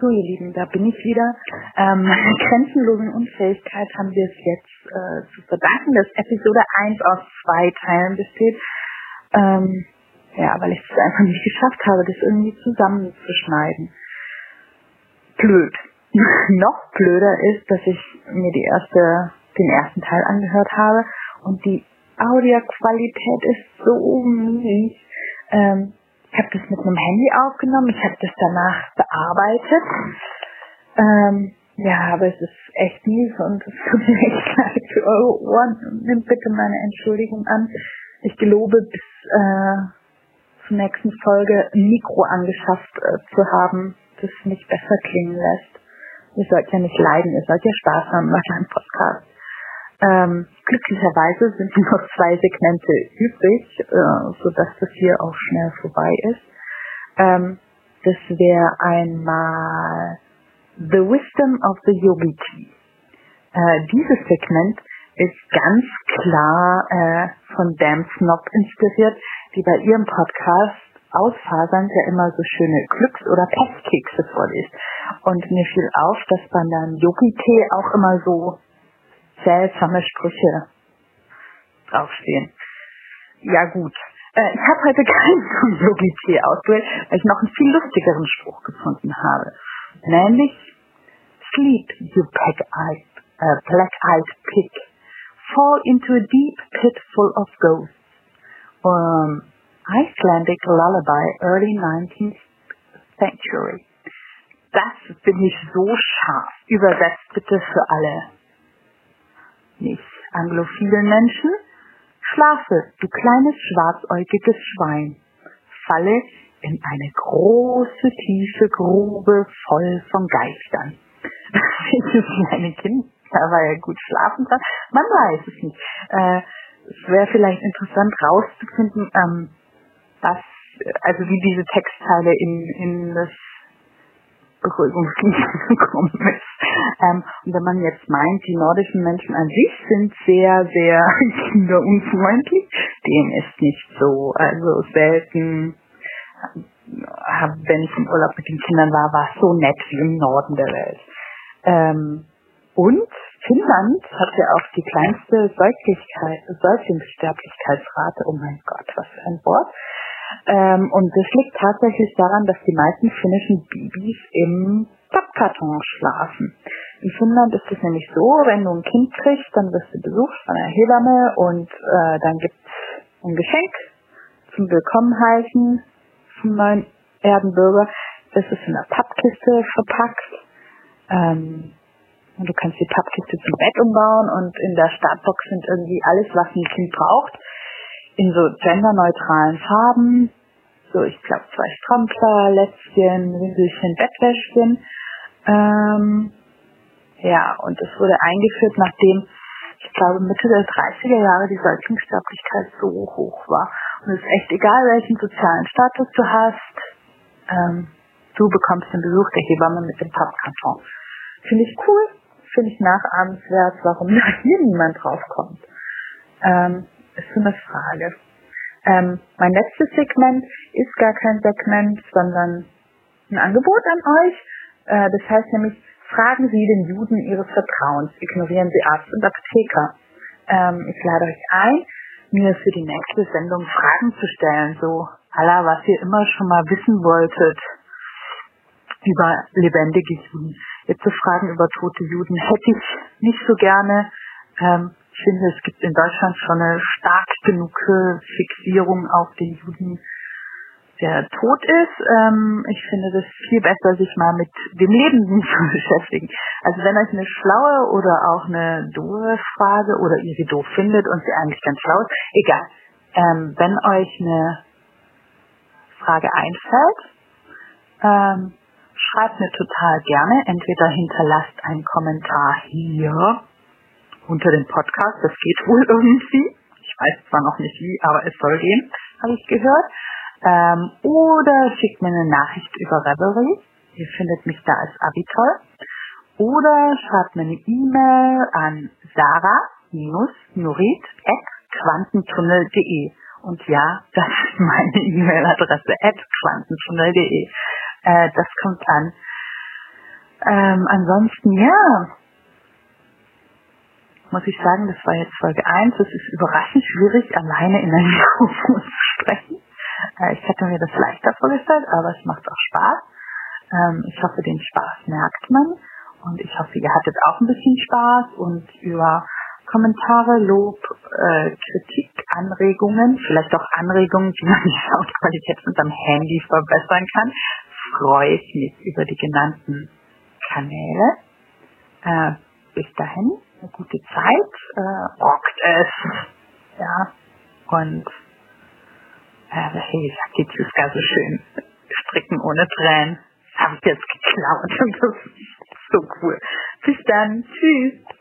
So, ihr Lieben, da bin ich wieder. Meiner grenzenlosen Unfähigkeit haben wir es jetzt zu verdanken, dass Episode 1 aus 2 Teilen besteht. Weil ich es einfach nicht geschafft habe, das irgendwie zusammenzuschneiden. Blöd. Noch blöder ist, dass ich mir den ersten Teil angehört habe und die Audioqualität ist so mies. Ich habe das mit einem Handy aufgenommen, ich habe das danach bearbeitet. Aber es ist echt mies und es tut mir echt leid für eure Ohren. Nehmt bitte meine Entschuldigung an. Ich gelobe, bis zur nächsten Folge ein Mikro angeschafft zu haben, das mich besser klingen lässt. Ihr sollt ja nicht leiden, ihr sollt ja Spaß haben bei meinem Podcast. Glücklicherweise sind nur 2 Segmente übrig, sodass das hier auch schnell vorbei ist. Das wäre einmal The Wisdom of the Yogi Tea. Dieses Segment ist ganz klar von Damn Snob inspiriert, die bei ihrem Podcast ausfasernd ja immer so schöne Glücks- oder Pestkekse vorliest. Und mir fiel auf, dass bei einem Yogi-Tee auch immer so seltsame Sprüche draufstehen. Ja gut, ich habe heute keinen Yogi-Tee ausgewählt, weil ich noch einen viel lustigeren Spruch gefunden habe. Nämlich, Sleep, you black-eyed pig. Fall into a deep pit full of ghosts. Icelandic Lullaby, early 19th century. Das bin ich so scharf. Übersetzt bitte für alle nicht anglophilen Menschen. Schlafe, du kleines schwarzäugiges Schwein. Falle in eine große, tiefe Grube voll von Geistern. Welches kleine Kind dabei ja gut schlafen kann? Man weiß es nicht. Es wäre vielleicht interessant rauszufinden, wie diese Textteile in das Beruhigungslied gekommen ist. Und wenn man jetzt meint, die nordischen Menschen an sich sind sehr, sehr kinderunfreundlich, dem ist nicht so. Also selten, wenn ich im Urlaub mit den Kindern war es so nett wie im Norden der Welt. Und Finnland hat ja auch die kleinste Säuglingssterblichkeitsrate. Oh mein Gott, was für ein Wort. Und das liegt tatsächlich daran, dass die meisten finnischen Babys im Pappkarton schlafen. In Finnland ist es nämlich so, wenn du ein Kind kriegst, dann wirst du besucht von einer Hebamme und dann gibt es ein Geschenk zum Willkommenheißen zum neuen Erdenbürger. Das ist in einer Pappkiste verpackt. Und du kannst die Pappkiste zum Bett umbauen und in der Startbox sind irgendwie alles, was ein Kind braucht, in so genderneutralen Farben. So, ich glaube 2 Strampler, Lätzchen, Windelchen, Bettwäschchen. Und das wurde eingeführt, nachdem, ich glaube, Mitte der 30er Jahre die Säuglingssterblichkeit so hoch war. Und es ist echt egal, welchen sozialen Status du hast. Du bekommst den Besuch der Hebamme mit dem Pappkarton. Finde ich cool, finde ich nachahmenswert, warum da hier niemand draufkommt. Ist so eine Frage. Mein letztes Segment ist gar kein Segment, sondern ein Angebot an euch. Das heißt nämlich, fragen Sie den Juden Ihres Vertrauens, ignorieren Sie Arzt und Apotheker. Ich lade euch ein, mir für die nächste Sendung Fragen zu stellen, so aller, was ihr immer schon mal wissen wolltet über lebendige Juden. Jetzt zu fragen über tote Juden hätte ich nicht so gerne. Ich finde, es gibt in Deutschland schon eine stark genug Fixierung auf den Juden, der tot ist. Ich finde das viel besser, sich mal mit dem Lebenden zu beschäftigen. Also wenn euch eine schlaue oder auch eine doofe Frage oder ihr sie doof findet und sie eigentlich ganz schlau ist, egal. Wenn euch eine Frage einfällt, schreibt mir total gerne. Entweder hinterlasst einen Kommentar hier unter dem Podcast. Das geht wohl irgendwie. Ich weiß zwar noch nicht wie, aber es soll gehen, habe ich gehört. Oder schickt mir eine Nachricht über Revelry. Ihr findet mich da als Abitol. Oder schreibt mir eine E-Mail an sarah-nurit@quantentunnel.de. Und ja, das ist meine E-Mail-Adresse, @quantentunnel.de. Das kommt an. Ansonsten, ja, muss ich sagen, das war jetzt Folge 1. Es ist überraschend schwierig, alleine in ein Mikrofon zu sprechen. Ich hätte mir das leichter vorgestellt, aber es macht auch Spaß. Ich hoffe, den Spaß merkt man. Und ich hoffe, ihr hattet auch ein bisschen Spaß und über Kommentare, Lob, Kritik, Anregungen, vielleicht auch Anregungen, wie man die Soundqualität mit seinem Handy verbessern kann, freue ich mich über die genannten Kanäle. Bis dahin, eine gute Zeit, rockt es. Ja, und ich sag die Tschüska so schön, stricken ohne Tränen. Das habe ich jetzt geklaut und das ist so cool. Bis dann, tschüss.